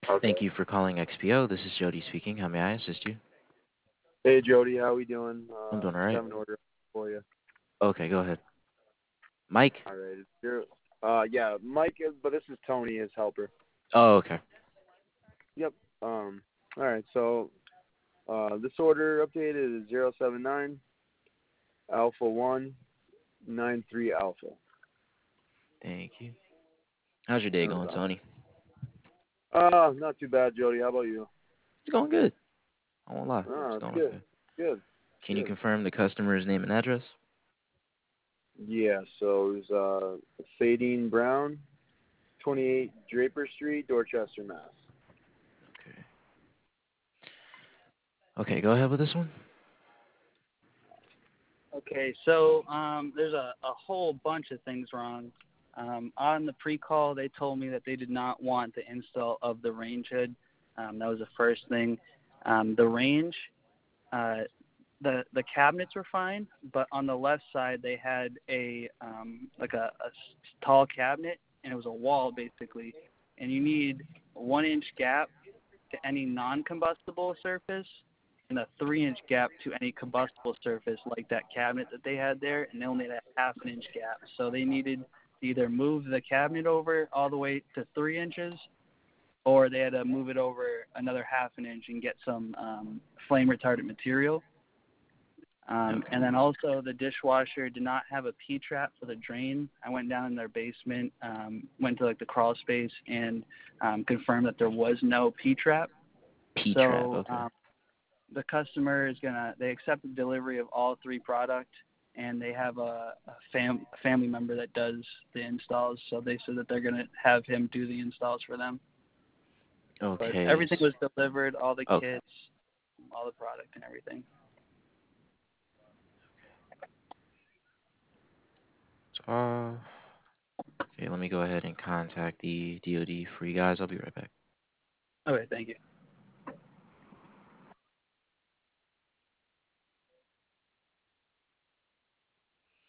Thank Okay. you for calling XPO. This is Jody speaking. How may I assist you? Hey Jody, how we doing? I'm doing all Just right. have an order for you. Okay, go ahead. Mike? All right. Yeah, Mike, but this is Tony, his helper. Oh, okay. Yep. All right. So, this order updated is 079 Alpha 193 Alpha. Thank you. How's your day No going, problem. Tony? Not too bad, Jody. How about you? It's going good. I won't lie. It's It's going good. okay. Good. Can you Good. confirm the customer's name and address? Yeah. So it was Sadine Brown, 28 Draper Street, Dorchester, Mass. Okay. Okay, go ahead with this one. Okay, so there's a whole bunch of things wrong. On the pre-call, they told me that they did not want the install of the range hood. That was the first thing. The range, uh, the cabinets were fine, but on the left side they had a tall cabinet, and it was a wall basically, and you need a 1 inch gap to any non-combustible surface and a 3 inch gap to any combustible surface like that cabinet that they had there, and they only had a half an inch gap. So they needed to either move the cabinet over all the way to 3 inches, or they had to move it over another half an inch and get some flame retardant material. Okay. And then also the dishwasher did not have a P-trap for the drain. I went down in their basement, went to like the crawl space, and confirmed that there was no P-trap. P-trap, So okay. the customer is they accept the delivery of all three products, and they have a family member that does the installs. So they said that they're gonna have him do the installs for them. But Okay. everything was delivered, all the Okay. kits, all the product, and everything. Uh, okay, let me go ahead and contact the DoD for you guys. I'll be right back. Okay, thank you.